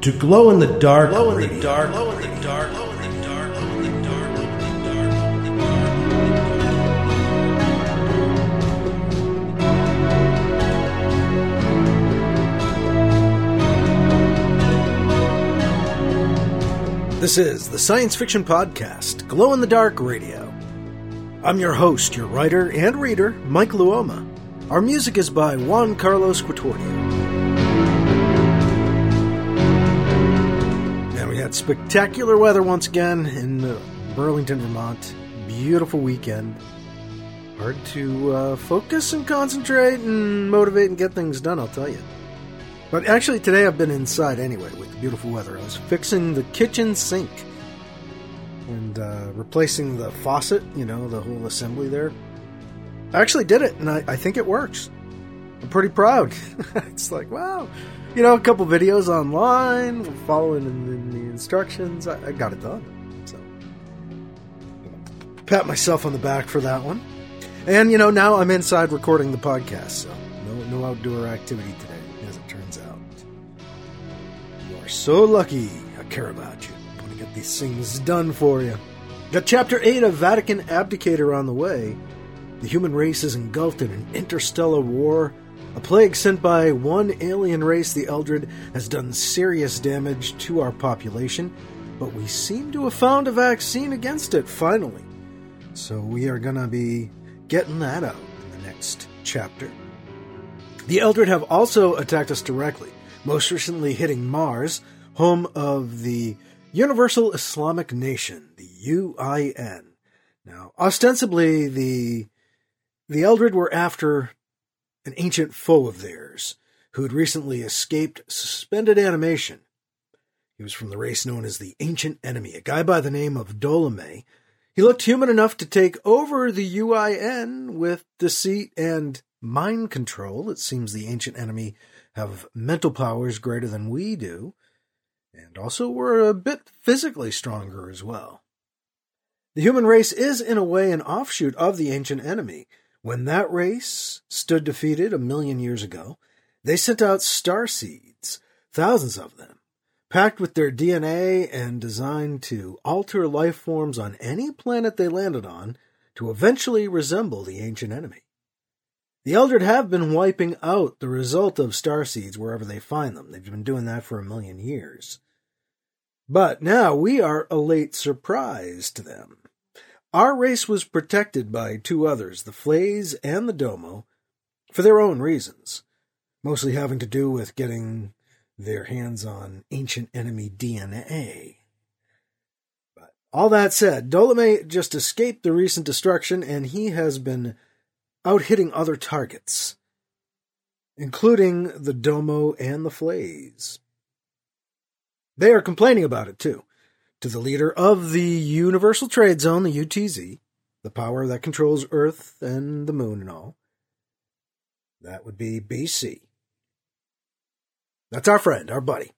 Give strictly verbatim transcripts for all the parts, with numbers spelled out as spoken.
to Glow in the Dark Glow in Radio. the dark. Glow in the dark. Glow in the dark. Glow in the dark. Glow in the dark. This is the science fiction podcast, Glow in the Dark Radio. I'm your host, your writer and reader, Mike Luoma. Our music is by Juan Carlos Quatordio. And we had spectacular weather once again in uh, Burlington, Vermont. Beautiful weekend. Hard to uh, focus and concentrate and motivate and get things done, I'll tell you. But actually today I've been inside anyway with the beautiful weather. I was fixing the kitchen sink and uh, replacing the faucet, you know, the whole assembly there. I actually did it, and I, I think it works. I'm pretty proud. It's like, wow. You know, a couple videos online, following in, in the instructions. I, I got it done. So, pat myself on the back for that one. And, you know, now I'm inside recording the podcast, so no, no outdoor activity today, as it turns out. You are so lucky. I care about you. I want to get these things done for you. Got Chapter eight of Vatican Abdicator on the way. The human race is engulfed in an interstellar war. A plague sent by one alien race, the Eldred, has done serious damage to our population, but we seem to have found a vaccine against it, finally. So we are going to be getting that out in the next chapter. The Eldred have also attacked us directly, most recently hitting Mars, home of the Universal Islamic Nation, the U I N. Now, ostensibly, the The Eldred were after an ancient foe of theirs, who had recently escaped suspended animation. He was from the race known as the Ancient Enemy, a guy by the name of Ptolemy. He looked human enough to take over the U I N with deceit and mind control. It seems the Ancient Enemy have mental powers greater than we do, and also were a bit physically stronger as well. The human race is, in a way, an offshoot of the Ancient Enemy. When that race stood defeated a million years ago, they sent out starseeds, thousands of them, packed with their D N A and designed to alter life forms on any planet they landed on to eventually resemble the Ancient Enemy. The Eldred have been wiping out the result of starseeds wherever they find them. They've been doing that for a million years. But now we are a late surprise to them. Our race was protected by two others, the Flays and the Domo, for their own reasons, mostly having to do with getting their hands on Ancient Enemy D N A. But all that said, Ptolemy just escaped the recent destruction, and he has been out hitting other targets, including the Domo and the Flays. They are complaining about it, too. To the leader of the Universal Trade Zone, the U T Z, the power that controls Earth and the moon and all. That would be B C. That's our friend, our buddy.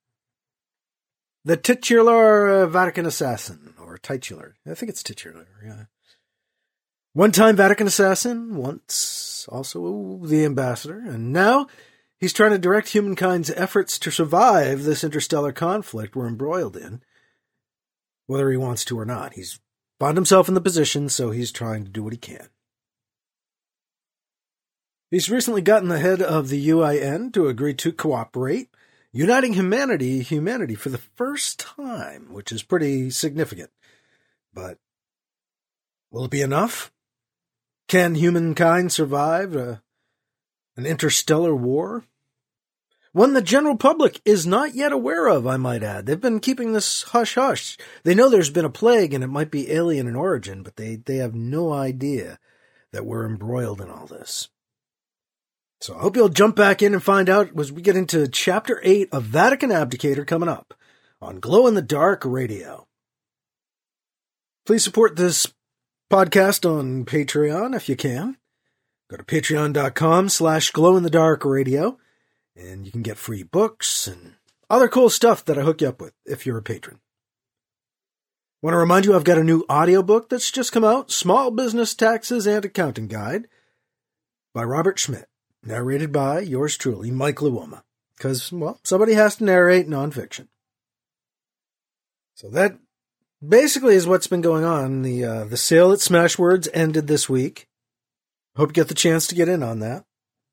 The titular uh, Vatican assassin, or titular. I think it's titular, yeah. One-time Vatican assassin, once also the ambassador, and now he's trying to direct humankind's efforts to survive this interstellar conflict we're embroiled in. Whether he wants to or not. He's found himself in the position, so he's trying to do what he can. He's recently gotten the head of the U I N to agree to cooperate, uniting humanity, humanity for the first time, which is pretty significant. But will it be enough? Can humankind survive a, an interstellar war? One the general public is not yet aware of, I might add. They've been keeping this hush-hush. They know there's been a plague and it might be alien in origin, but they, they have no idea that we're embroiled in all this. So I hope you'll jump back in and find out as we get into Chapter eight of Vatican Abdicator coming up on Glow in the Dark Radio. Please support this podcast on Patreon if you can. Go to patreon.com slash glow in the dark radio. And you can get free books and other cool stuff that I hook you up with if you're a patron. Want to remind you I've got a new audiobook that's just come out, Small Business Taxes and Accounting Guide by Robert Schmidt, narrated by yours truly, Mike Luoma. Because, well, somebody has to narrate nonfiction. So that basically is what's been going on. The uh, the sale at Smashwords ended this week. Hope you get the chance to get in on that.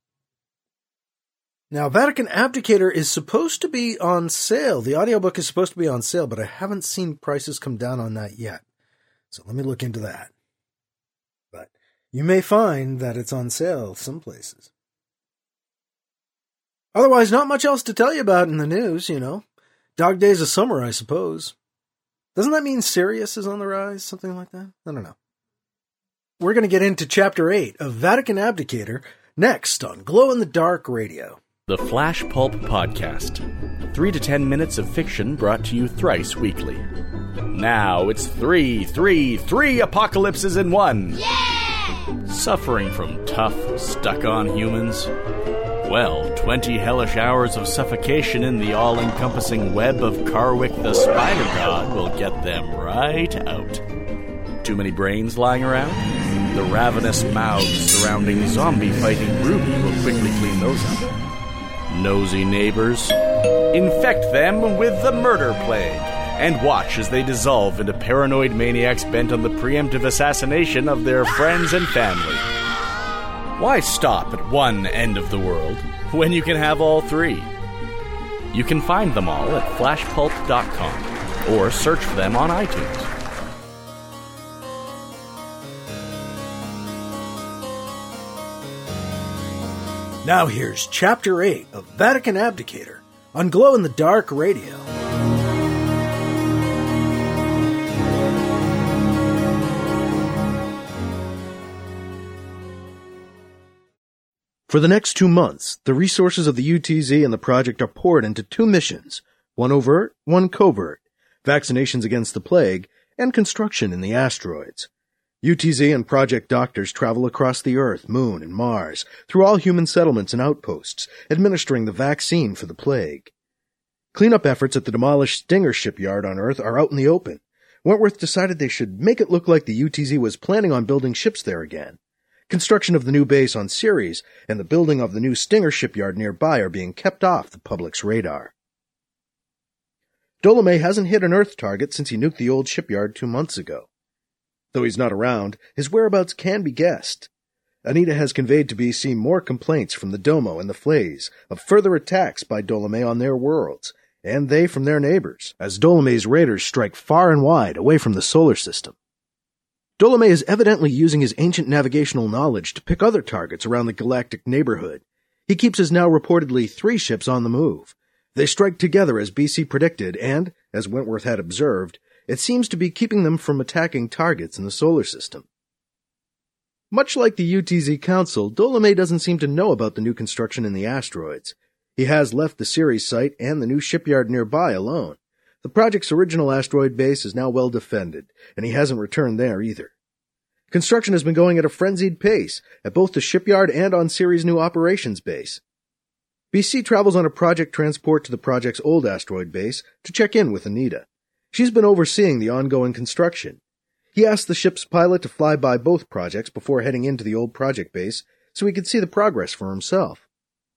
Now, Vatican Abdicator is supposed to be on sale. The audiobook is supposed to be on sale, but I haven't seen prices come down on that yet. So let me look into that. But you may find that it's on sale some places. Otherwise, not much else to tell you about in the news, you know. Dog days of summer, I suppose. Doesn't that mean Sirius is on the rise? Something like that? I don't know. We're going to get into Chapter eight of Vatican Abdicator next on Glow in the Dark Radio. The Flash Pulp Podcast. Three to ten minutes of fiction brought to you thrice weekly. Now it's three, three, three apocalypses in one. Yeah! Suffering from tough, stuck-on humans? Well, twenty hellish hours of suffocation in the all-encompassing web of Karwik the Spider God will get them right out. Too many brains lying around? The ravenous mouths surrounding zombie-fighting Ruby will quickly clean those up. Nosy neighbors? Infect them with the murder plague, and watch as they dissolve into paranoid maniacs bent on the preemptive assassination of their friends and family. Why stop at one end of the world when you can have all three? You can find them all at flash pulp dot com or search for them on iTunes. Now here's Chapter eight of Vatican Abdicator on Glow in the Dark Radio. For the next two months, the resources of the U T Z and the project are poured into two missions, one overt, one covert, vaccinations against the plague, and construction in the asteroids. U T Z and Project Doctors travel across the Earth, Moon, and Mars, through all human settlements and outposts, administering the vaccine for the plague. Cleanup efforts at the demolished Stinger shipyard on Earth are out in the open. Wentworth decided they should make it look like the U T Z was planning on building ships there again. Construction of the new base on Ceres and the building of the new Stinger shipyard nearby are being kept off the public's radar. Dolomé hasn't hit an Earth target since he nuked the old shipyard two months ago. Though he's not around, his whereabouts can be guessed. Anita has conveyed to B C more complaints from the Domo and the Flays of further attacks by Dolomé on their worlds, and they from their neighbors, as Dolomé's raiders strike far and wide away from the solar system. Dolomé is evidently using his ancient navigational knowledge to pick other targets around the galactic neighborhood. He keeps his now reportedly three ships on the move. They strike together as B C predicted, and, as Wentworth had observed, it seems to be keeping them from attacking targets in the solar system. Much like the U T Z Council, Dolomé doesn't seem to know about the new construction in the asteroids. He has left the Ceres site and the new shipyard nearby alone. The project's original asteroid base is now well defended, and he hasn't returned there either. Construction has been going at a frenzied pace, at both the shipyard and on Ceres' new operations base. B C travels on a project transport to the project's old asteroid base to check in with Anita. She's been overseeing the ongoing construction. He asked the ship's pilot to fly by both projects before heading into the old project base so he could see the progress for himself.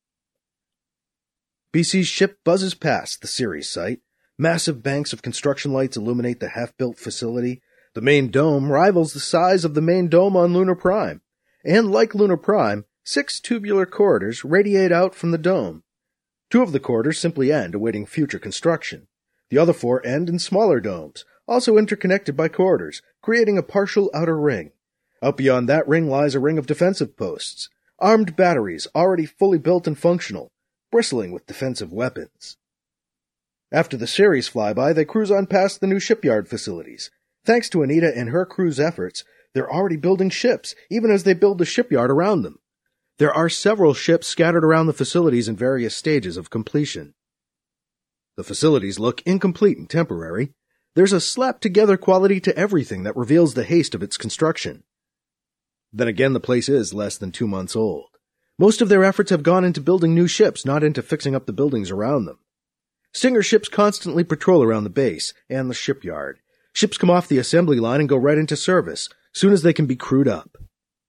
B C's ship buzzes past the Ceres site. Massive banks of construction lights illuminate the half-built facility. The main dome rivals the size of the main dome on Lunar Prime. And like Lunar Prime, six tubular corridors radiate out from the dome. Two of the corridors simply end, awaiting future construction. The other four end in smaller domes, also interconnected by corridors, creating a partial outer ring. Out beyond that ring lies a ring of defensive posts, armed batteries already fully built and functional, bristling with defensive weapons. After the Ceres flyby, they cruise on past the new shipyard facilities. Thanks to Anita and her crew's efforts, they're already building ships, even as they build the shipyard around them. There are several ships scattered around the facilities in various stages of completion. The facilities look incomplete and temporary. There's a slapped-together quality to everything that reveals the haste of its construction. Then again, the place is less than two months old. Most of their efforts have gone into building new ships, not into fixing up the buildings around them. Stinger ships constantly patrol around the base and the shipyard. Ships come off the assembly line and go right into service, soon as they can be crewed up.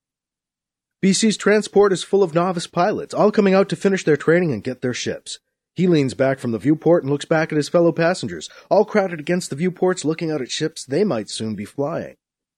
B C's transport is full of novice pilots, all coming out to finish their training and get their ships. He leans back from the viewport and looks back at his fellow passengers, all crowded against the viewports looking out at ships they might soon be flying.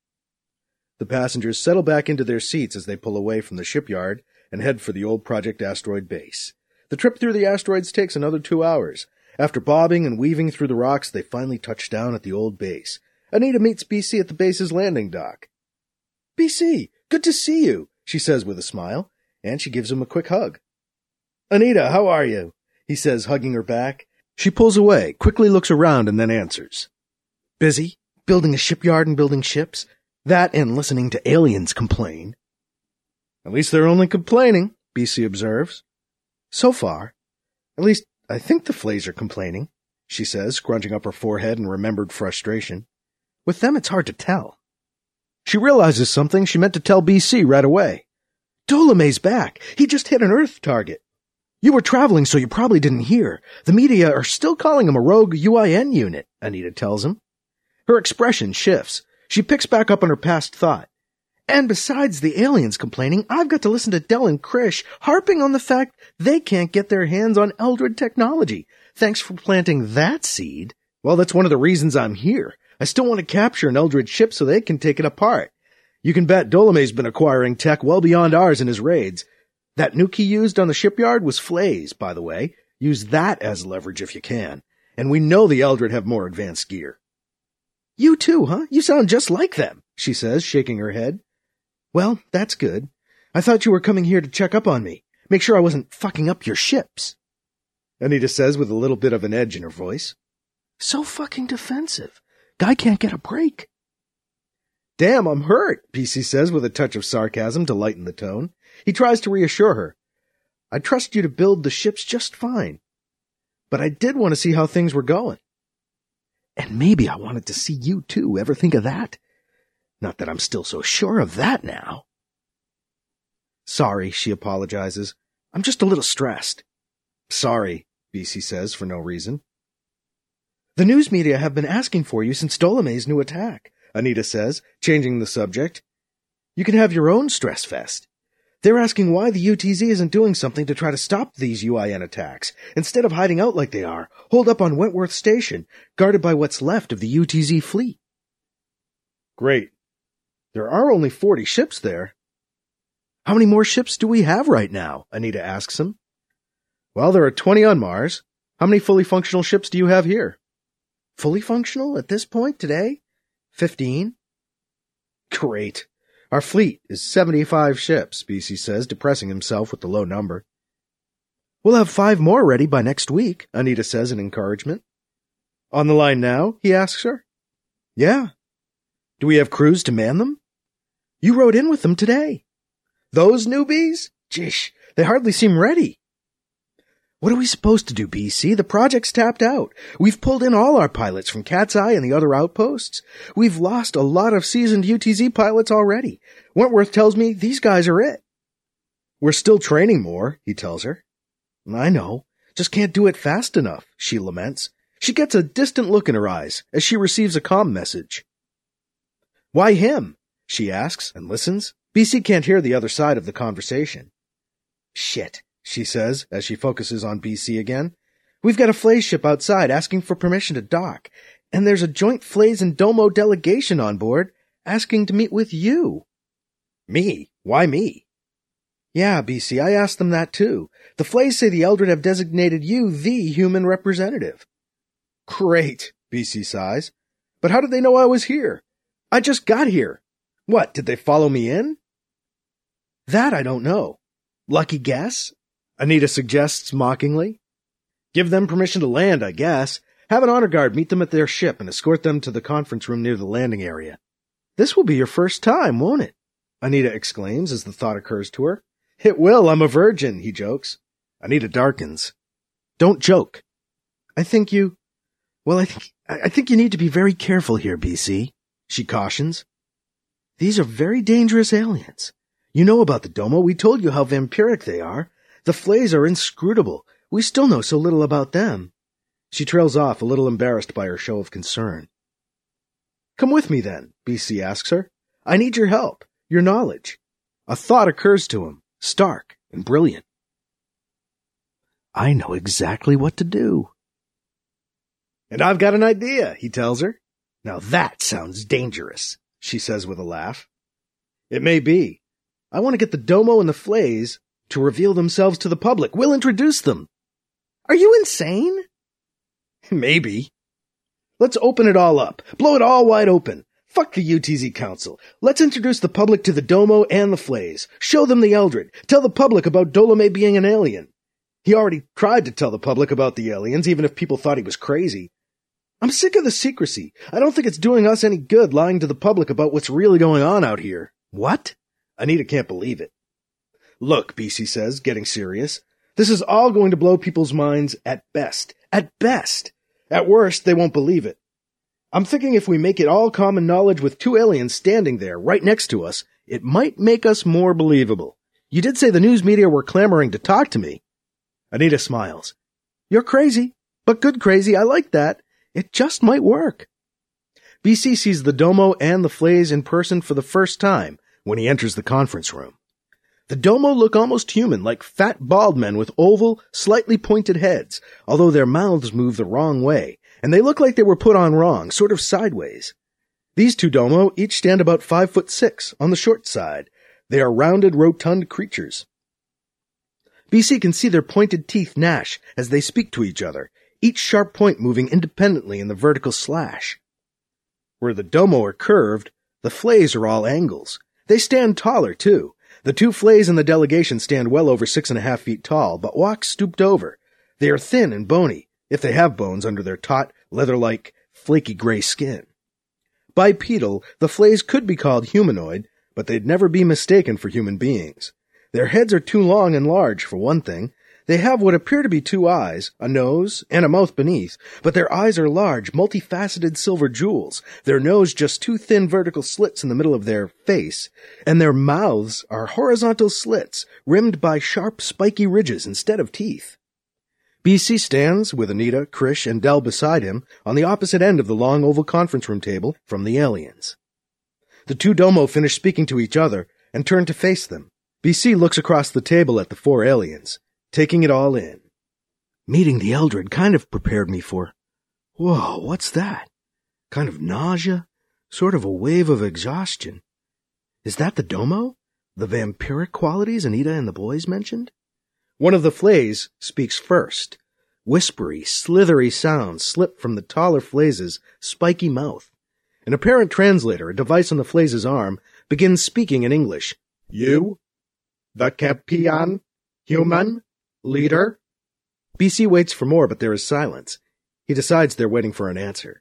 The passengers settle back into their seats as they pull away from the shipyard and head for the old Project Asteroid base. The trip through the asteroids takes another two hours. After bobbing and weaving through the rocks, they finally touch down at the old base. Anita meets B C at the base's landing dock. B C, good to see you, she says with a smile, and she gives him a quick hug. Anita, how are you? He says, hugging her back. She pulls away, quickly looks around, and then answers. Busy, building a shipyard and building ships. That and listening to aliens complain. At least they're only complaining, B C observes. So far. At least, I think the Flays are complaining, she says, scrunching up her forehead in remembered frustration. With them, it's hard to tell. She realizes something she meant to tell B C right away. Ptolemy's back. He just hit an Earth target. You were traveling, so you probably didn't hear. The media are still calling him a rogue U I N unit, Anita tells him. Her expression shifts. She picks back up on her past thought. And besides the aliens complaining, I've got to listen to Del and Krish harping on the fact they can't get their hands on Eldred technology. Thanks for planting that seed. Well, that's one of the reasons I'm here. I still want to capture an Eldred ship so they can take it apart. You can bet Ptolemy's been acquiring tech well beyond ours in his raids. That nuke he used on the shipyard was Flay's, by the way. Use that as leverage if you can. And we know the Eldred have more advanced gear. You too, huh? You sound just like them, she says, shaking her head. Well, that's good. I thought you were coming here to check up on me. Make sure I wasn't fucking up your ships. Anita says with a little bit of an edge in her voice. So fucking defensive. Guy can't get a break. Damn, I'm hurt, P C says with a touch of sarcasm to lighten the tone. He tries to reassure her. I trust you to build the ships just fine. But I did want to see how things were going. And maybe I wanted to see you too. Ever think of that? Not that I'm still so sure of that now. Sorry, she apologizes. I'm just a little stressed. Sorry, B C says for no reason. The news media have been asking for you since Ptolemy's new attack, Anita says, changing the subject. You can have your own stress fest. They're asking why the U T Z isn't doing something to try to stop these U I N attacks, instead of hiding out like they are, holed up on Wentworth Station, guarded by what's left of the U T Z fleet. Great. There are only forty ships there. How many more ships do we have right now? Anita asks him. Well, there are twenty on Mars. How many fully functional ships do you have here? Fully functional at this point today? Fifteen. Great. Our fleet is seventy-five ships, B C says, depressing himself with the low number. We'll have five more ready by next week, Anita says in encouragement. On the line now? He asks her. Yeah. Do we have crews to man them? You rode in with them today. Those newbies? Jish, they hardly seem ready. What are we supposed to do, B C? The project's tapped out. We've pulled in all our pilots from Cat's Eye and the other outposts. We've lost a lot of seasoned U T Z pilots already. Wentworth tells me these guys are it. We're still training more, he tells her. I know. Just can't do it fast enough, she laments. She gets a distant look in her eyes as she receives a comm message. Why him? She asks and listens. B C can't hear the other side of the conversation. Shit, she says as she focuses on B C again. We've got a Flays ship outside asking for permission to dock, and there's a joint Flays and Domo delegation on board asking to meet with you. Me? Why me? Yeah, B C, I asked them that too. The Flays say the Eldred have designated you the human representative. Great, B C sighs. But how did they know I was here? I just got here. What, did they follow me in? That I don't know. Lucky guess? Anita suggests mockingly. Give them permission to land, I guess. Have an honor guard meet them at their ship and escort them to the conference room near the landing area. This will be your first time, won't it? Anita exclaims as the thought occurs to her. It will, I'm a virgin, he jokes. Anita darkens. Don't joke. I think you... Well, I think, I think you need to be very careful here, B C, she cautions. These are very dangerous aliens. You know about the Domo. We told you how vampiric they are. The Flays are inscrutable. We still know so little about them. She trails off, a little embarrassed by her show of concern. Come with me, then, B C asks her. I need your help, your knowledge. A thought occurs to him, stark and brilliant. I know exactly what to do. And I've got an idea, he tells her. Now that sounds dangerous, she says with a laugh. It may be. I want to get the Domo and the Flays to reveal themselves to the public. We'll introduce them. Are you insane? Maybe. Let's open it all up. Blow it all wide open. Fuck the U T Z Council. Let's introduce the public to the Domo and the Flays. Show them the Eldred. Tell the public about Dolome being an alien. He already tried to tell the public about the aliens, even if people thought he was crazy. I'm sick of the secrecy. I don't think it's doing us any good lying to the public about what's really going on out here. What? Anita can't believe it. Look, B C says, getting serious. This is all going to blow people's minds at best. At best. At worst, they won't believe it. I'm thinking if we make it all common knowledge with two aliens standing there right next to us, it might make us more believable. You did say the news media were clamoring to talk to me. Anita smiles. You're crazy, but good crazy. I like that. It just might work. B C sees the Domo and the Flays in person for the first time when he enters the conference room. The Domo look almost human, like fat bald men with oval, slightly pointed heads, although their mouths move the wrong way, and they look like they were put on wrong, sort of sideways. These two Domo each stand about five foot six, on the short side. They are rounded, rotund creatures. B C can see their pointed teeth gnash as they speak to each other, each sharp point moving independently in the vertical slash. Where the Domo are curved, the Flays are all angles. They stand taller, too. The two Flays in the delegation stand well over six and a half feet tall, but walk stooped over. They are thin and bony, if they have bones under their taut, leather-like, flaky gray skin. Bipedal, the Flays could be called humanoid, but they'd never be mistaken for human beings. Their heads are too long and large, for one thing. They have what appear to be two eyes, a nose, and a mouth beneath, but their eyes are large, multifaceted silver jewels, their nose just two thin vertical slits in the middle of their face, and their mouths are horizontal slits, rimmed by sharp, spiky ridges instead of teeth. B C stands, with Anita, Krish, and Del beside him, on the opposite end of the long oval conference room table from the aliens. The two Domo finish speaking to each other and turn to face them. B C looks across the table at the four aliens, taking it all in. Meeting the Eldred kind of prepared me for, whoa, what's that? Kind of nausea? Sort of a wave of exhaustion. Is that the Domo? The vampiric qualities Anita and the boys mentioned? One of the Flays speaks first. Whispery, slithery sounds slip from the taller Flays' spiky mouth. An apparent translator, a device on the Flays' arm, begins speaking in English. You? The Capian? Human? Leader? B C waits for more, but there is silence. He decides they're waiting for an answer.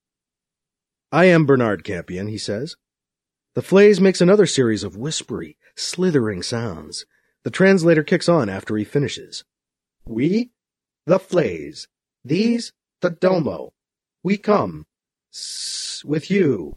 I am Bernard Campion, he says. The Flays makes another series of whispery, slithering sounds. The translator kicks on after he finishes. We, the Flays, these, the Domo, we come, s with you.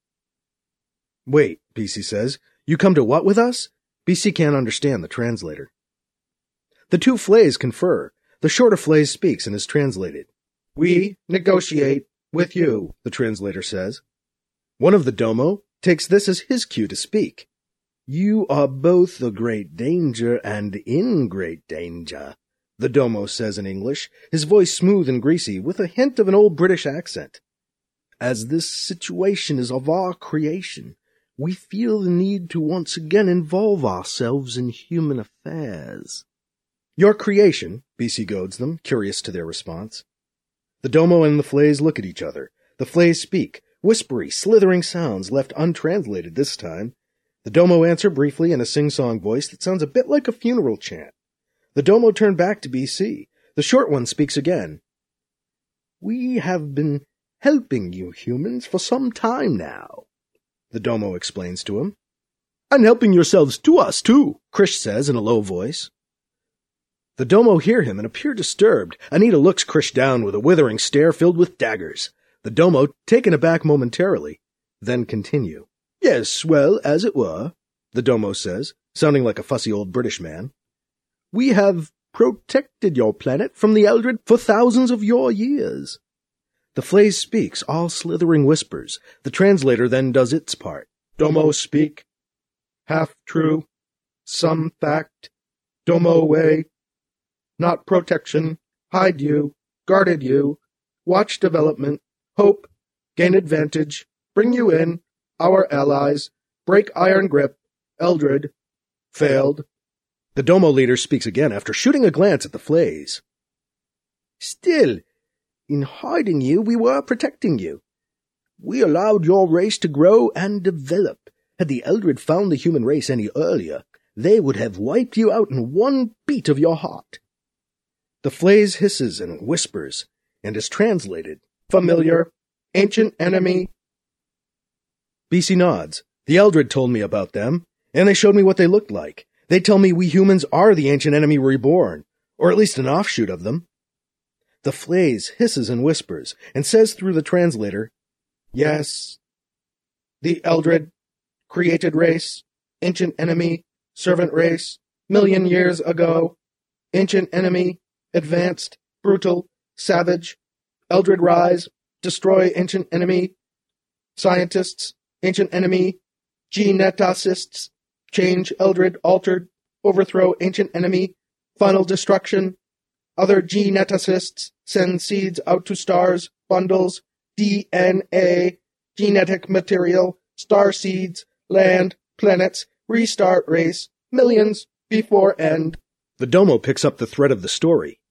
Wait, B C says, you come to what with us? B C can't understand the translator. The two Flays confer. The shorter Flays speaks and is translated. We negotiate with you, the translator says. One of the Domo takes this as his cue to speak. You are both a great danger and in great danger, the Domo says in English, his voice smooth and greasy, with a hint of an old British accent. As this situation is of our creation, we feel the need to once again involve ourselves in human affairs. Your creation, B C goads them, curious to their response. The Domo and the Flays look at each other. The Flays speak, whispery, slithering sounds left untranslated this time. The Domo answer briefly in a sing-song voice that sounds a bit like a funeral chant. The Domo turn back to B C. The short one speaks again. We have been helping you humans for some time now, the Domo explains to him. And helping yourselves to us, too, Krish says in a low voice. The Domo hear him and appear disturbed. Anita looks Krish down with a withering stare filled with daggers. The Domo, taken aback momentarily, then continue. Yes, well, as it were, the Domo says, sounding like a fussy old British man. We have protected your planet from the Eldred for thousands of your years. The Flays speaks, all slithering whispers. The translator then does its part. Domo speak. Half true. Some fact. Domo way. not protection, hide you, guarded you, watch development, hope, gain advantage, bring you in, our allies, break iron grip, Eldred, failed. The Domo leader speaks again after shooting a glance at the Flays. Still, in hiding you, we were protecting you. We allowed your race to grow and develop. Had the Eldred found the human race any earlier, they would have wiped you out in one beat of your heart. The Flays hisses and whispers, and is translated. Familiar, ancient enemy. B C nods. The Eldred told me about them, and they showed me what they looked like. They tell me we humans are the ancient enemy reborn, or at least an offshoot of them. The Flays hisses and whispers, and says through the translator, Yes, the Eldred, created race, ancient enemy, servant race, million years ago, ancient enemy, advanced, brutal, savage, Eldred rise, destroy ancient enemy, scientists, ancient enemy, geneticists, change Eldred, altered, overthrow ancient enemy, final destruction, other geneticists, send seeds out to stars, bundles, D N A, genetic material, star seeds, land, planets, restart race, millions, before end. The Domo picks up the thread of the story.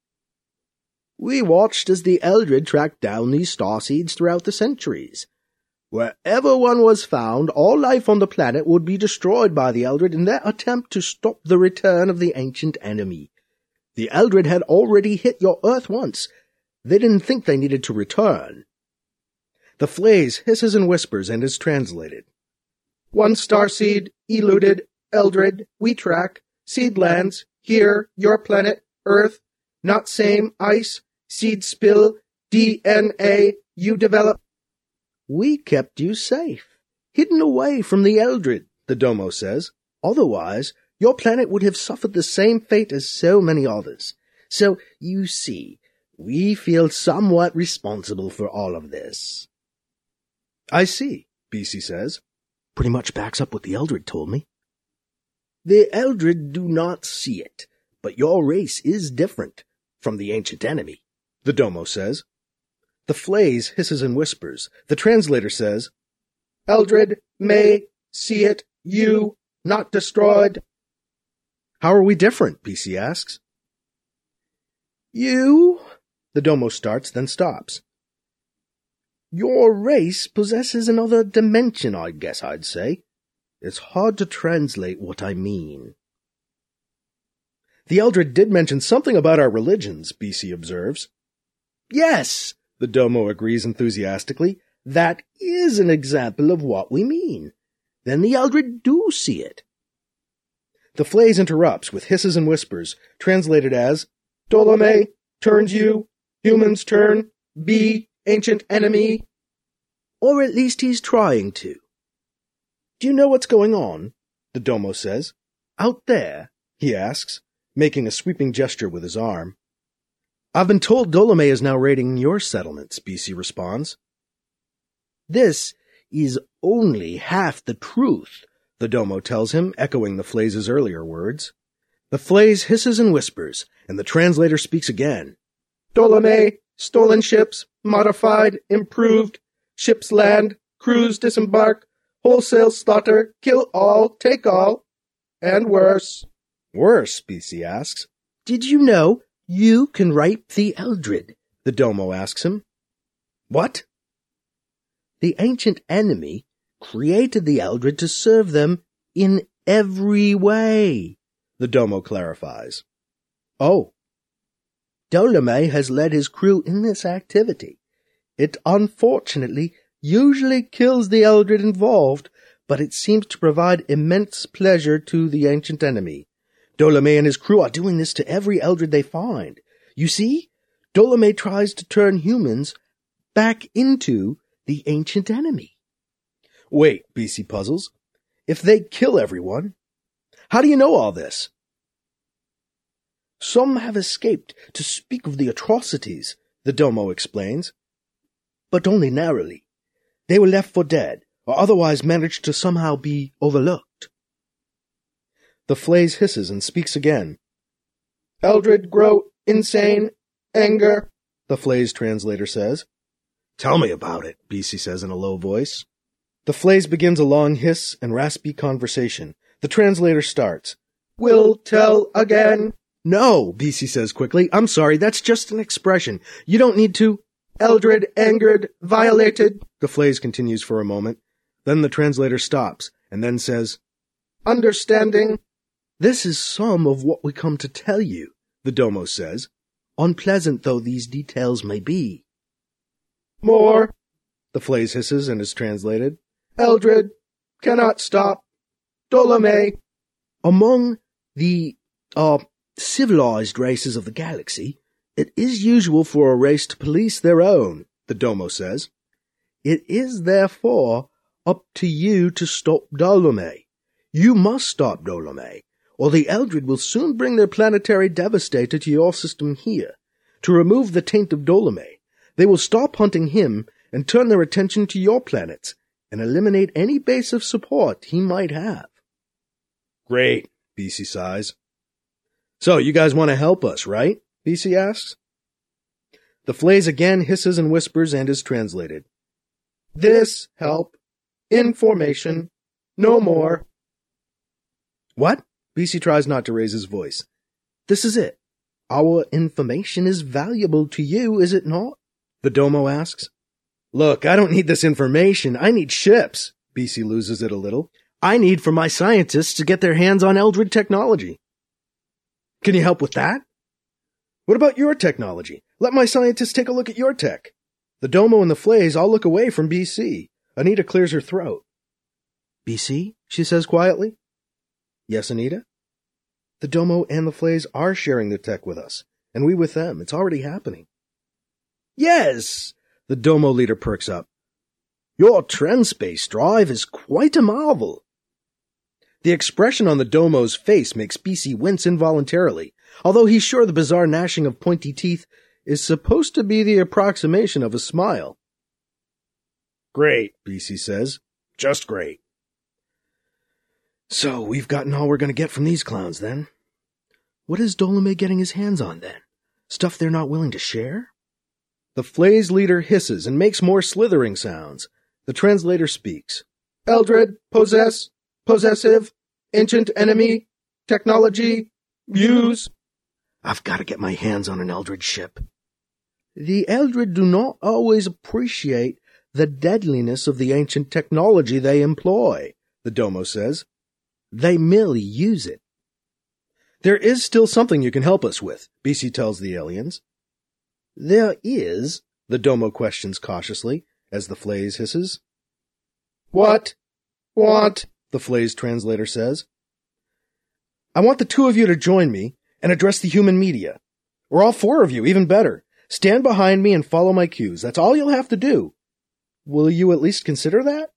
We watched as the Eldred tracked down these starseeds throughout the centuries. Wherever one was found, all life on the planet would be destroyed by the Eldred in their attempt to stop the return of the ancient enemy. The Eldred had already hit your Earth once. They didn't think they needed to return. The Flays hisses and whispers and is translated. One starseed, eluded, Eldred, we track, seed lands, here, your planet, Earth, not same, ice, seed spill, D N A, you develop. We kept you safe, hidden away from the Eldred, the Domo says. Otherwise, your planet would have suffered the same fate as so many others. So, you see, we feel somewhat responsible for all of this. I see, B C says. Pretty much backs up what the Eldred told me. The Eldred do not see it, but your race is different from the ancient enemy, the Domo says. The Flays hisses and whispers. The translator says, Eldred may see it, you, not destroyed. How are we different? B C asks. You, the Domo starts, then stops. Your race possesses another dimension, I guess I'd say. It's hard to translate what I mean. The Eldred did mention something about our religions, B C observes. Yes, the Domo agrees enthusiastically. That is an example of what we mean. Then the Eldred do see it. The Flays interrupts with hisses and whispers, translated as, Ptolemy turns you, humans turn, be ancient enemy. Or at least he's trying to. Do you know what's going on? The Domo says. Out there, he asks, making a sweeping gesture with his arm. I've been told Ptolemy is now raiding your settlements, B C responds. This is only half the truth, the Domo tells him, echoing the Flays' earlier words. The Flays hisses and whispers, and the translator speaks again. Ptolemy, stolen ships, modified, improved, ships land, crews disembark, wholesale slaughter, kill all, take all, and worse. Worse, B C asks. Did you know you can rape the Eldred? The Domo asks him. What? The ancient enemy created the Eldred to serve them in every way, the Domo clarifies. Oh. Ptolemy has led his crew in this activity. It unfortunately usually kills the Eldred involved, but it seems to provide immense pleasure to the ancient enemy. Ptolemy and his crew are doing this to every Eldred they find. You see, Ptolemy tries to turn humans back into the ancient enemy. Wait, B C puzzles. If they kill everyone, how do you know all this? Some have escaped to speak of the atrocities, the Domo explains, but only narrowly. They were left for dead, or otherwise managed to somehow be overlooked. The Flays hisses and speaks again. Eldred grow insane, anger. The Flays translator says. Tell me about it, B C says in a low voice. The Flays begins a long hiss and raspy conversation. The translator starts. Will tell again. No, B C says quickly. I'm sorry, that's just an expression. You don't need to. Eldred, angered, violated. The Flays continues for a moment. Then the translator stops and then says, Understanding. This is some of what we come to tell you, the Domo says, unpleasant though these details may be. More. The Flays hisses and is translated. Eldred, cannot stop. Dolomei. Among the, uh, civilized races of the galaxy, it is usual for a race to police their own, the Domo says. It is therefore up to you to stop Dolomei. You must stop Dolomei, or the Eldred will soon bring their planetary devastator to your system here. To remove the taint of Dolomei, they will stop hunting him and turn their attention to your planets, and eliminate any base of support he might have. Great, B C sighs. So, you guys want to help us, right? B C asks. The Flays again hisses and whispers and is translated. This help. Information. No more. What? B C tries not to raise his voice. This is it. Our information is valuable to you, is it not? The Domo asks. Look, I don't need this information. I need ships. B C loses it a little. I need for my scientists to get their hands on Eldred technology. Can you help with that? What about your technology? Let my scientists take a look at your tech. The Domo and the Flays all look away from B C. Anita clears her throat. B C? She says quietly. Yes, Anita? The Domo and the Flays are sharing their tech with us, and we with them. It's already happening. Yes! The Domo leader perks up. Your Transpace drive is quite a marvel. The expression on the Domo's face makes B C wince involuntarily, although he's sure the bizarre gnashing of pointy teeth is supposed to be the approximation of a smile. Great, B C says. Just great. So, we've gotten all we're going to get from these clowns, then. What is Dolomei getting his hands on, then? Stuff they're not willing to share? The Flays leader hisses and makes more slithering sounds. The translator speaks. Eldred, possess, possessive, ancient enemy, technology, use. I've got to get my hands on an Eldred ship. The Eldred do not always appreciate the deadliness of the ancient technology they employ, the Domo says. They merely use it. There is still something you can help us with, B C tells the aliens. There is, the Domo questions cautiously, as the Flays hisses. What? Want? The Flays translator says. I want the two of you to join me and address the human media. Or all four of you, even better. Stand behind me and follow my cues. That's all you'll have to do. Will you at least consider that?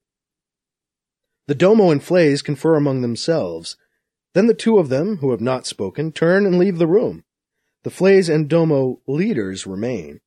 The Domo and Flays confer among themselves. Then the two of them, who have not spoken, turn and leave the room. The Flays and Domo leaders remain.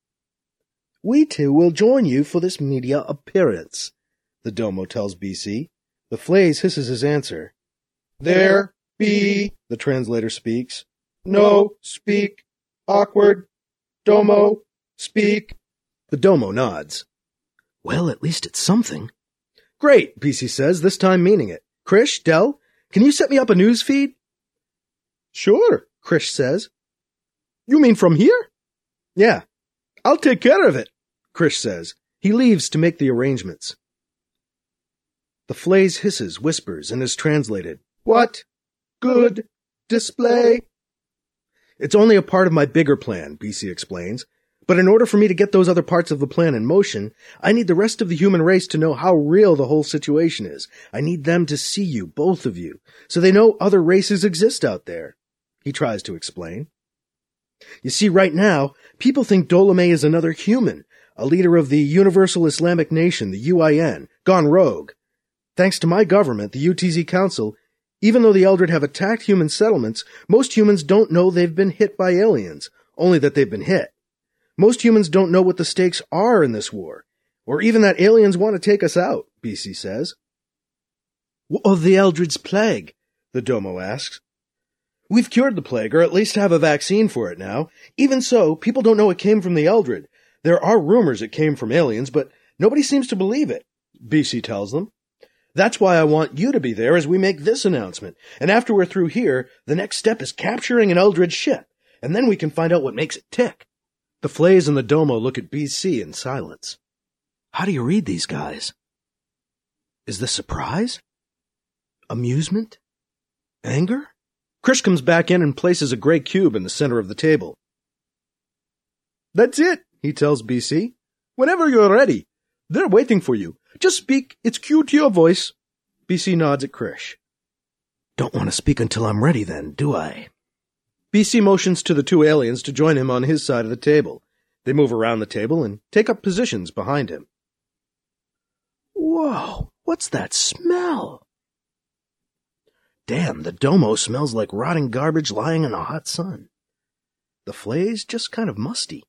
We too will join you for this media appearance, the Domo tells B C. The Flays hisses his answer. There be, the translator speaks. No, speak, awkward, Domo, speak. The Domo nods. Well, at least it's something. Great, B C says, this time meaning it. Krish, Del, can you set me up a news feed? Sure, Krish says. You mean from here? Yeah. I'll take care of it, Krish says. He leaves to make the arrangements. The Flays hisses, whispers, and is translated. What? Good. Display. It's only a part of my bigger plan, B C explains. But in order for me to get those other parts of the plan in motion, I need the rest of the human race to know how real the whole situation is. I need them to see you, both of you, so they know other races exist out there. He tries to explain. You see, right now, people think Dolomei is another human, a leader of the Universal Islamic Nation, the U I N, gone rogue. Thanks to my government, the U T Z Council, even though the Eldred have attacked human settlements, most humans don't know they've been hit by aliens, only that they've been hit. Most humans don't know what the stakes are in this war, or even that aliens want to take us out, B C says. What of the Eldred's plague? The Domo asks. We've cured the plague, or at least have a vaccine for it now. Even so, people don't know it came from the Eldred. There are rumors it came from aliens, but nobody seems to believe it, B C tells them. That's why I want you to be there as we make this announcement. And after we're through here, the next step is capturing an Eldred ship, and then we can find out what makes it tick. The Flays and the Domo look at B C in silence. How do you read these guys? Is this surprise? Amusement? Anger? Krish comes back in and places a gray cube in the center of the table. That's it, he tells B C. Whenever you're ready. They're waiting for you. Just speak. It's cue to your voice. B C nods at Krish. Don't want to speak until I'm ready then, do I? B C motions to the two aliens to join him on his side of the table. They move around the table and take up positions behind him. Whoa, what's that smell? Damn, the Domo smells like rotting garbage lying in the hot sun. The Flay's just kind of musty.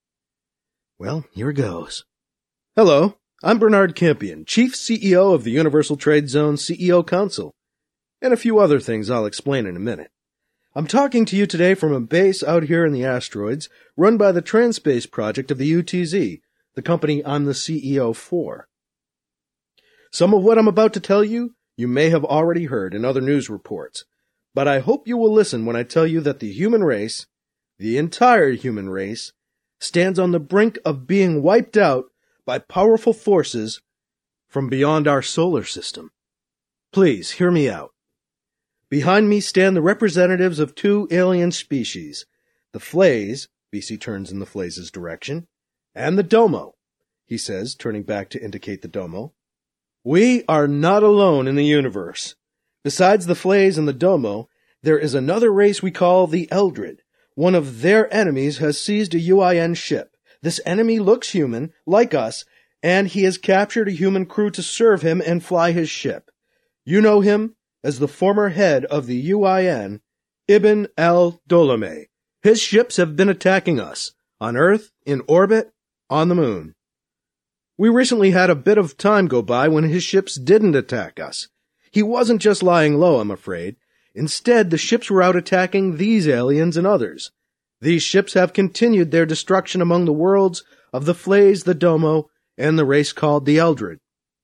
Well, here goes. Hello, I'm Bernard Campion, Chief C E O of the Universal Trade Zone C E O Council, and a few other things I'll explain in a minute. I'm talking to you today from a base out here in the asteroids run by the Transpace Project of the U T Z, the company I'm the C E O for. Some of what I'm about to tell you, you may have already heard in other news reports, but I hope you will listen when I tell you that the human race, the entire human race, stands on the brink of being wiped out by powerful forces from beyond our solar system. Please, hear me out. Behind me stand the representatives of two alien species, the Flays, B C turns in the Flays' direction, and the Domo, he says, turning back to indicate the Domo. We are not alone in the universe. Besides the Flays and the Domo, there is another race we call the Eldred. One of their enemies has seized a U I N ship. This enemy looks human, like us, and he has captured a human crew to serve him and fly his ship. You know him as the former head of the U I N, Ibn al-Dolome. His ships have been attacking us, on Earth, in orbit, on the moon. We recently had a bit of time go by when his ships didn't attack us. He wasn't just lying low, I'm afraid. Instead, the ships were out attacking these aliens and others. These ships have continued their destruction among the worlds of the Flays, the Domo, and the race called the Eldred.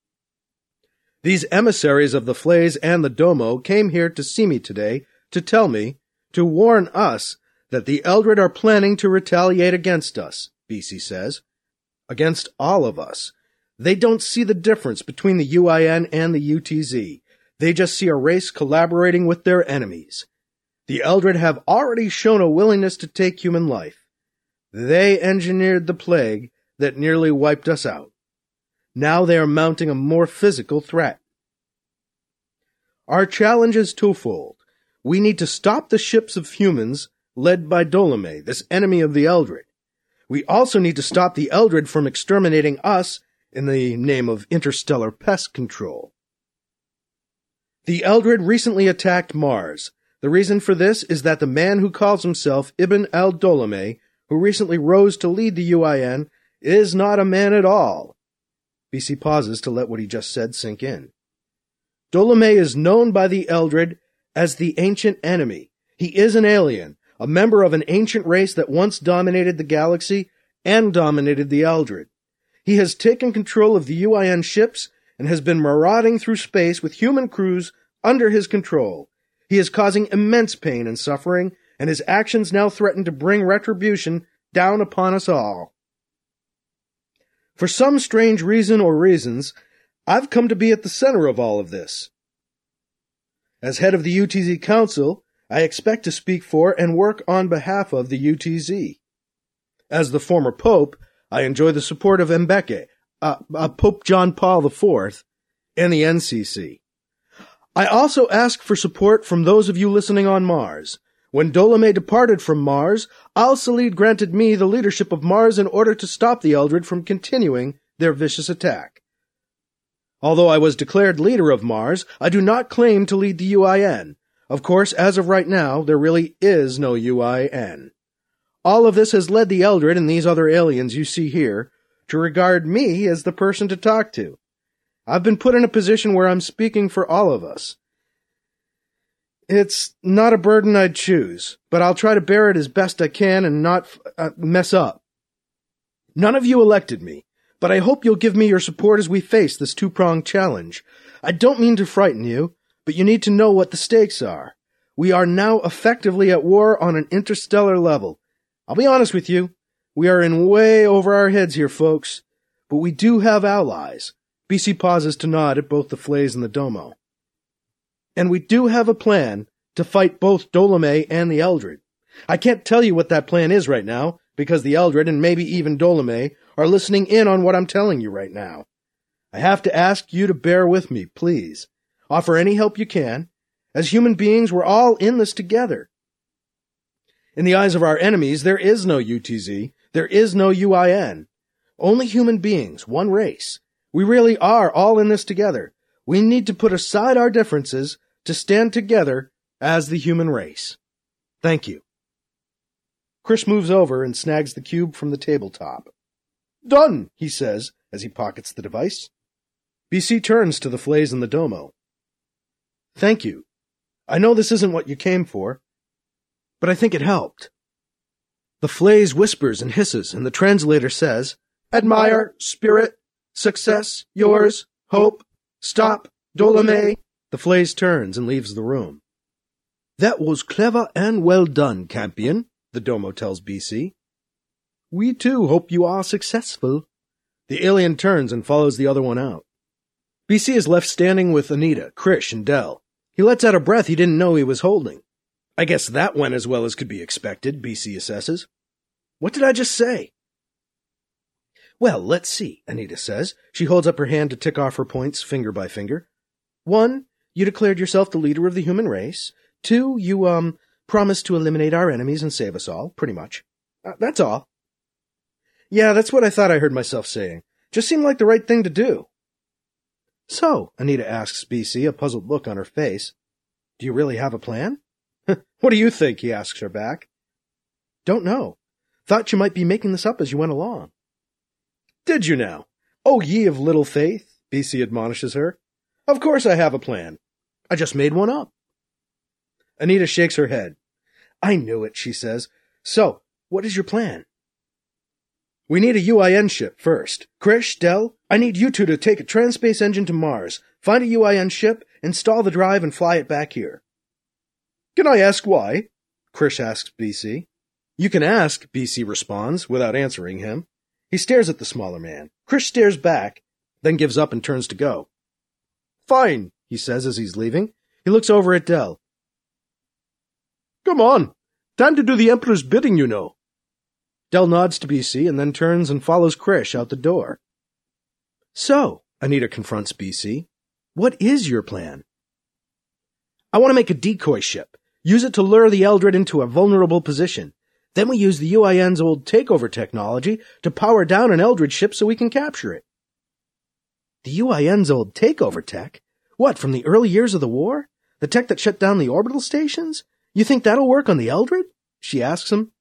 These emissaries of the Flays and the Domo came here to see me today to tell me, to warn us, that the Eldred are planning to retaliate against us, B C says. Against all of us. They don't see the difference between the U I N and the U T Z. They just see a race collaborating with their enemies. The Eldred have already shown a willingness to take human life. They engineered the plague that nearly wiped us out. Now they are mounting a more physical threat. Our challenge is twofold. We need to stop the ships of humans led by Dolome, this enemy of the Eldred. We also need to stop the Eldred from exterminating us in the name of interstellar pest control. The Eldred recently attacked Mars. The reason for this is that the man who calls himself Ibn al-Dolome, who recently rose to lead the U I N, is not a man at all. B C pauses to let what he just said sink in. Dolome is known by the Eldred as the Ancient Enemy. He is an alien, a member of an ancient race that once dominated the galaxy and dominated the Eldred. He has taken control of the U I N ships and has been marauding through space with human crews under his control. He is causing immense pain and suffering, and his actions now threaten to bring retribution down upon us all. For some strange reason or reasons, I've come to be at the center of all of this. As head of the U T Z Council, I expect to speak for and work on behalf of the U T Z. As the former Pope, I enjoy the support of Mbeke, uh, uh, Pope John Paul the Fourth, and the N C C. I also ask for support from those of you listening on Mars. When Dolome departed from Mars, Al-Salid granted me the leadership of Mars in order to stop the Eldred from continuing their vicious attack. Although I was declared leader of Mars, I do not claim to lead the U I N. Of course, as of right now, there really is no U I N. All of this has led the Eldred and these other aliens you see here to regard me as the person to talk to. I've been put in a position where I'm speaking for all of us. It's not a burden I'd choose, but I'll try to bear it as best I can and not uh, mess up. None of you elected me, but I hope you'll give me your support as we face this two-pronged challenge. I don't mean to frighten you, but you need to know what the stakes are. We are now effectively at war on an interstellar level. I'll be honest with you, we are in way over our heads here, folks, but we do have allies. B C pauses to nod at both the Flays and the Domo. And we do have a plan to fight both Dolomei and the Eldred. I can't tell you what that plan is right now, because the Eldred and maybe even Dolomei are listening in on what I'm telling you right now. I have to ask you to bear with me, please. Offer any help you can. As human beings, we're all in this together. In the eyes of our enemies, there is no U T Z. There is no U I N. Only human beings, one race. We really are all in this together. We need to put aside our differences to stand together as the human race. Thank you. Chris moves over and snags the cube from the tabletop. Done, he says, as he pockets the device. B C turns to the Flays and the Domo. Thank you. I know this isn't what you came for, but I think it helped. The Flays whispers and hisses, and the translator says, Admire, spirit, success, yours, hope, stop, Dolomei. The Flays turns and leaves the room. That was clever and well done, Campion, the Domo tells B C. We too hope you are successful. The alien turns and follows the other one out. B C is left standing with Anita, Krish, and Del. He lets out a breath he didn't know he was holding. I guess that went as well as could be expected, B C assesses. What did I just say? Well, let's see, Anita says. She holds up her hand to tick off her points finger by finger. One, you declared yourself the leader of the human race. Two, you, um, promised to eliminate our enemies and save us all, pretty much. Uh, that's all. Yeah, that's what I thought I heard myself saying. Just seemed like the right thing to do. So, Anita asks B C, a puzzled look on her face. Do you really have a plan? What do you think? He asks her back. Don't know. Thought you might be making this up as you went along. Did you now? Oh, ye of little faith, B C admonishes her. Of course I have a plan. I just made one up. Anita shakes her head. I knew it, she says. So, what is your plan? We need a U I N ship first. Krish, Del, I need you two to take a Transspace engine to Mars, find a U I N ship, install the drive, and fly it back here. Can I ask why? Krish asks B C. You can ask, B C responds, without answering him. He stares at the smaller man. Krish stares back, then gives up and turns to go. Fine, he says as he's leaving. He looks over at Del. Come on. Time to do the Emperor's bidding, you know. Del nods to B C and then turns and follows Krish out the door. So, Anita confronts B C, what is your plan? I want to make a decoy ship. Use it to lure the Eldred into a vulnerable position. Then we use the U I N's old takeover technology to power down an Eldred ship so we can capture it. The U I N's old takeover tech? What, from the early years of the war? The tech that shut down the orbital stations? You think that'll work on the Eldred? She asks him.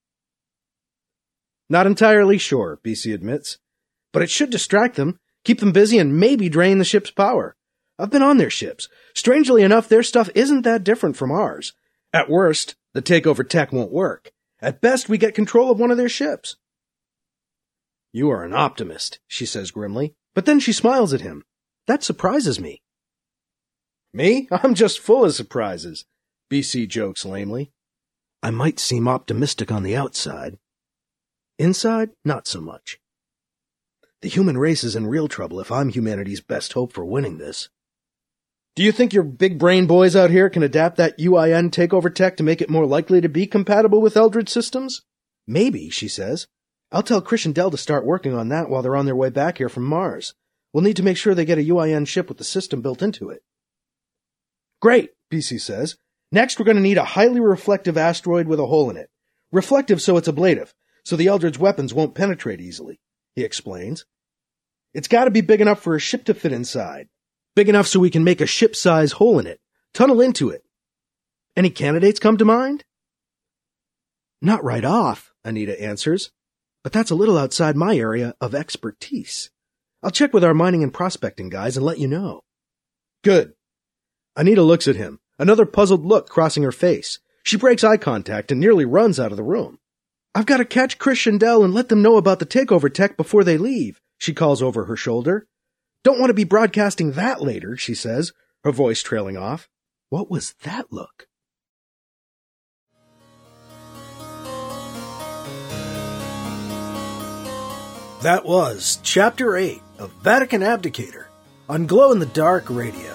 Not entirely sure, B C admits. But it should distract them, keep them busy, and maybe drain the ship's power. I've been on their ships. Strangely enough, their stuff isn't that different from ours. At worst, the takeover tech won't work. At best, we get control of one of their ships. You are an optimist, she says grimly, but then she smiles at him. That surprises me. Me? I'm just full of surprises, B C jokes lamely. I might seem optimistic on the outside. Inside, not so much. The human race is in real trouble if I'm humanity's best hope for winning this. Do you think your big brain boys out here can adapt that U I N takeover tech to make it more likely to be compatible with Eldred systems? Maybe, she says. I'll tell Krish and Del to start working on that while they're on their way back here from Mars. We'll need to make sure they get a U I N ship with the system built into it. Great, B C says. Next, we're going to need a highly reflective asteroid with a hole in it. Reflective so it's ablative, so the Eldred's weapons won't penetrate easily, he explains. It's got to be big enough for a ship to fit inside. Big enough so we can make a ship-size hole in it, tunnel into it. Any candidates come to mind? Not right off, Anita answers, but that's a little outside my area of expertise. I'll check with our mining and prospecting guys and let you know. Good. Anita looks at him, another puzzled look crossing her face. She breaks eye contact and nearly runs out of the room. "I've got to catch Chris Schindel and let them know about the takeover tech before they leave," she calls over her shoulder. "Don't want to be broadcasting that later," she says, her voice trailing off. What was that look? That was Chapter eight of Vatican Abdicator on Glow in the Dark Radio.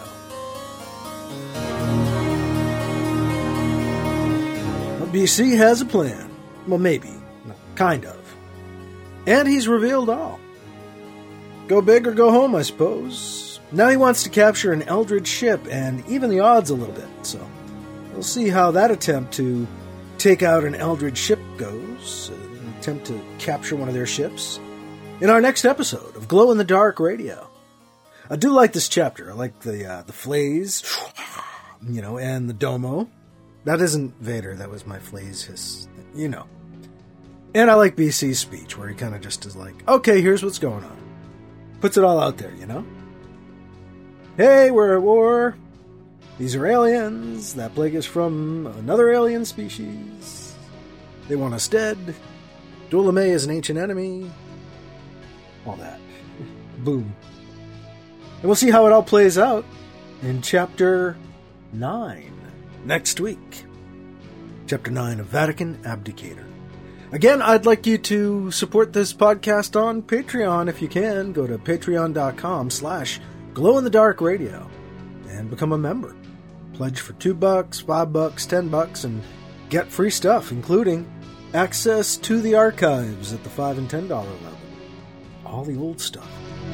Well, B C has a plan. Well, maybe. No, kind of. And he's revealed all. Go big or go home, I suppose. Now he wants to capture an Eldritch ship and even the odds a little bit, so we'll see how that attempt to take out an Eldritch ship goes, an attempt to capture one of their ships, in our next episode of Glow in the Dark Radio. I do like this chapter. I like the uh, the flays, you know, and the domo. That isn't Vader, that was my flays hiss, you know. And I like B C's speech, where he kind of just is like, okay, here's what's going on. Puts it all out there, you know? Hey, we're at war. These are aliens. That plague is from another alien species. They want us dead. Dulame is an ancient enemy. All that. Boom. And we'll see how it all plays out in Chapter nine next week. Chapter nine of Vatican Abdicator. Again, I'd like you to support this podcast on Patreon if you can. Go to patreon.com slash glow in the dark radio and become a member. Pledge for two bucks, five bucks, ten bucks, and get free stuff, including access to the archives at the five and ten dollar level. All the old stuff.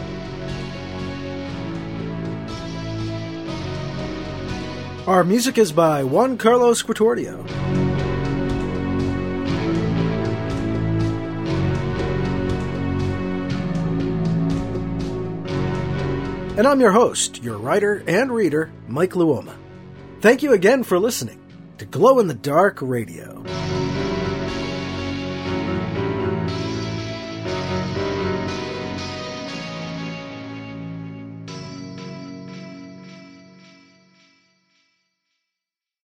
Our music is by Juan Carlos Quatordio. And I'm your host, your writer and reader, Mike Luoma. Thank you again for listening to Glow in the Dark Radio.